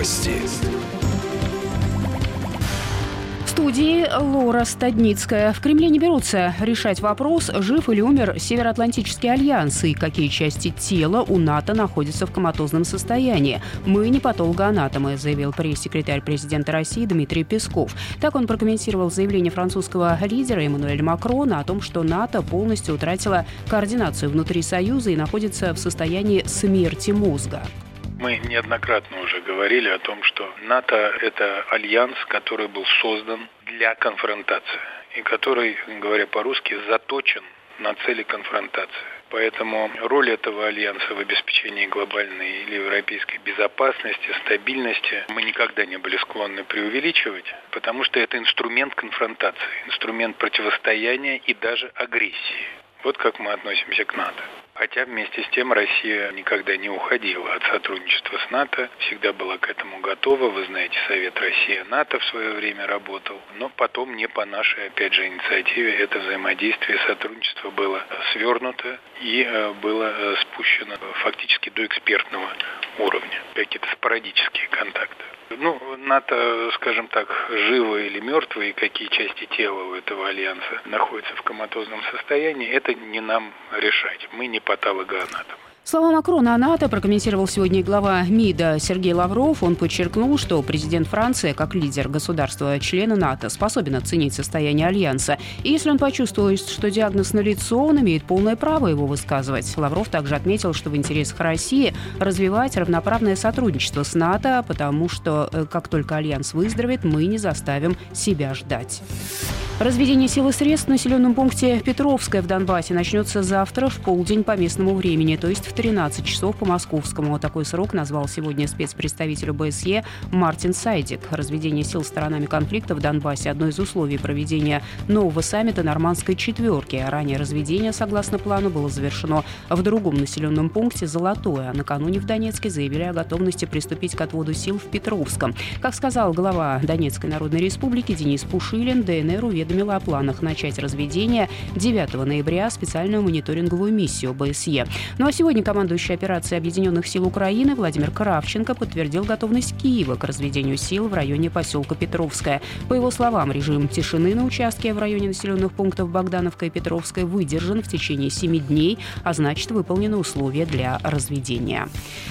Новости. В студии Лора Стадницкая. В Кремле не берутся решать вопрос, жив или умер Североатлантический альянс и какие части тела у НАТО находятся в коматозном состоянии. Мы не патологоанатомы, заявил пресс-секретарь президента России Дмитрий Песков. Так он прокомментировал заявление французского лидера Эммануэля Макрона о том, что НАТО полностью утратила координацию внутри Союза и находится в состоянии смерти мозга. Мы неоднократно уже говорили о том, что НАТО – это альянс, который был создан для конфронтации и который, говоря по-русски, заточен на цели конфронтации. Поэтому роль этого альянса в обеспечении глобальной или европейской безопасности, стабильности мы никогда не были склонны преувеличивать, потому что это инструмент конфронтации, инструмент противостояния и даже агрессии. Вот как мы относимся к НАТО. Хотя вместе с тем Россия никогда не уходила от сотрудничества с НАТО, всегда была к этому готова. Вы знаете, Совет Россия-НАТО в свое время работал, но потом не по нашей, опять же, инициативе это взаимодействие, сотрудничество было свернуто и было спущено фактически до экспертного уровня, какие-то спорадические контакты. НАТО, скажем так, живо или мертво, и какие части тела у этого альянса находятся в коматозном состоянии, это не нам решать. Мы не патологоанатомы. Слова Макрона о НАТО прокомментировал сегодня и глава МИДа Сергей Лавров. Он подчеркнул, что президент Франции, как лидер государства-члена НАТО, способен оценить состояние альянса. И если он почувствует, что диагноз налицо, он имеет полное право его высказывать. Лавров также отметил, что в интересах России развивать равноправное сотрудничество с НАТО, потому что как только альянс выздоровеет, мы не заставим себя ждать. Разведение сил и средств в населенном пункте Петровское в Донбассе начнется завтра в полдень по местному времени, то есть в 13 часов по московскому. Такой срок назвал сегодня спецпредставитель ОБСЕ Мартин Сайдик. Разведение сил сторонами конфликта в Донбассе – одно из условий проведения нового саммита Нормандской четверки. Ранее разведение, согласно плану, было завершено в другом населенном пункте Золотое. Накануне в Донецке заявили о готовности приступить к отводу сил в Петровском. Как сказал глава Донецкой Народной Республики Денис Пушилин, ДНР уведомила о планах начать разведение 9 ноября специальную мониторинговую миссию ОБСЕ. Ну а сегодня командующий операцией Объединенных сил Украины Владимир Кравченко подтвердил готовность Киева к разведению сил в районе поселка Петровское. По его словам, режим тишины на участке в районе населенных пунктов Богдановка и Петровская выдержан в течение 7 дней, а значит, выполнены условия для разведения.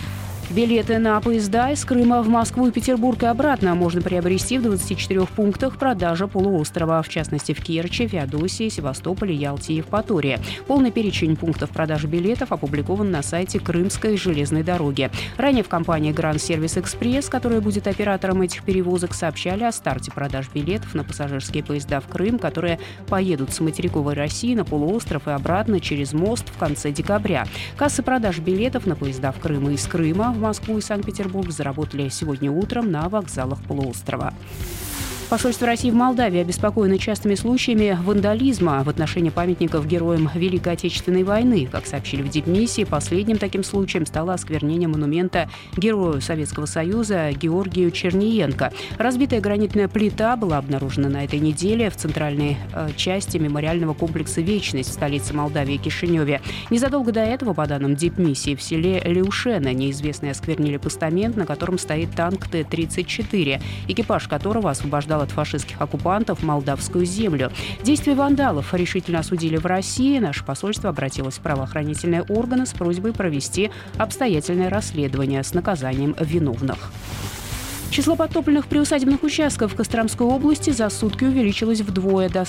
Билеты на поезда из Крыма в Москву и Петербург и обратно можно приобрести в 24 пунктах продажи полуострова, в частности в Керчи, Феодосии, Севастополе, Ялте и Евпатории. Полный перечень пунктов продажи билетов опубликован на сайте Крымской железной дороги. Ранее в компании Grand Service Express, которая будет оператором этих перевозок, сообщали о старте продаж билетов на пассажирские поезда в Крым, которые поедут с материковой России на полуостров и обратно через мост в конце декабря. Кассы продаж билетов на поезда в Крым и из Крыма в Москву и Санкт-Петербург заработали сегодня утром на вокзалах полуострова. Посольство России в Молдавии обеспокоено частыми случаями вандализма в отношении памятников героям Великой Отечественной войны. Как сообщили в дипмиссии, последним таким случаем стало осквернение монумента герою Советского Союза Георгию Черниенко. Разбитая гранитная плита была обнаружена на этой неделе в центральной части мемориального комплекса «Вечность» в столице Молдавии Кишиневе. Незадолго до этого, по данным дипмиссии, в селе Леушена неизвестные осквернили постамент, на котором стоит танк Т-34, экипаж которого освобождал от фашистских оккупантов молдавскую землю. Действия вандалов решительно осудили в России. Наше посольство обратилось в правоохранительные органы с просьбой провести обстоятельное расследование с наказанием виновных. Число подтопленных приусадебных участков в Костромской области за сутки увеличилось вдвое, до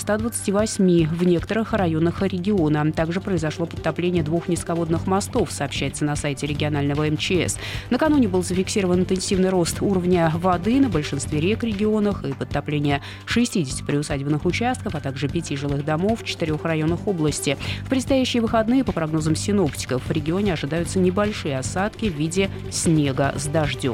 128 в некоторых районах региона. Также произошло подтопление 2 низководных мостов, сообщается на сайте регионального МЧС. Накануне был зафиксирован интенсивный рост уровня воды на большинстве рек регионах и подтопление 60 приусадебных участков, а также 5 жилых домов в 4 районах области. В предстоящие выходные, по прогнозам синоптиков, в регионе ожидаются небольшие осадки в виде снега с дождем.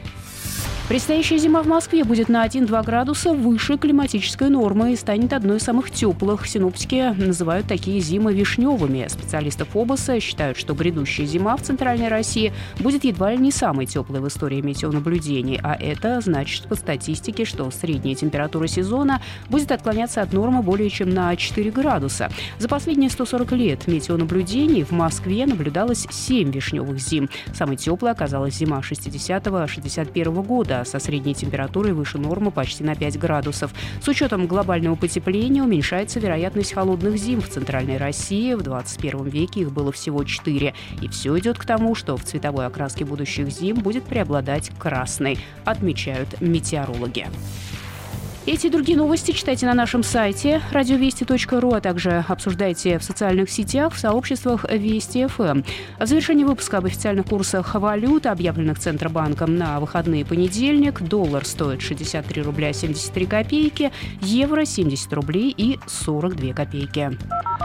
Предстоящая зима в Москве будет на 1-2 градуса выше климатической нормы и станет одной из самых теплых. Синоптики называют такие зимы вишневыми. Специалисты ФОБОСа считают, что грядущая зима в Центральной России будет едва ли не самой теплой в истории метеонаблюдений. А это значит по статистике, что средняя температура сезона будет отклоняться от нормы более чем на 4 градуса. За последние 140 лет метеонаблюдений в Москве наблюдалось 7 вишневых зим. Самой теплой оказалась зима 60-61 года. холода со средней температурой выше нормы почти на 5 градусов. С учетом глобального потепления уменьшается вероятность холодных зим в Центральной России. В 21 веке их было всего 4. И все идет к тому, что в цветовой окраске будущих зим будет преобладать красный, отмечают метеорологи. Эти и другие новости читайте на нашем сайте радиовести.ру, а также обсуждайте в социальных сетях, в сообществах Вести ФМ. В завершении выпуска об официальных курсах валют, объявленных Центробанком на выходные понедельник. Доллар стоит 63 рубля 73 копейки, евро 70 рублей и 42 копейки.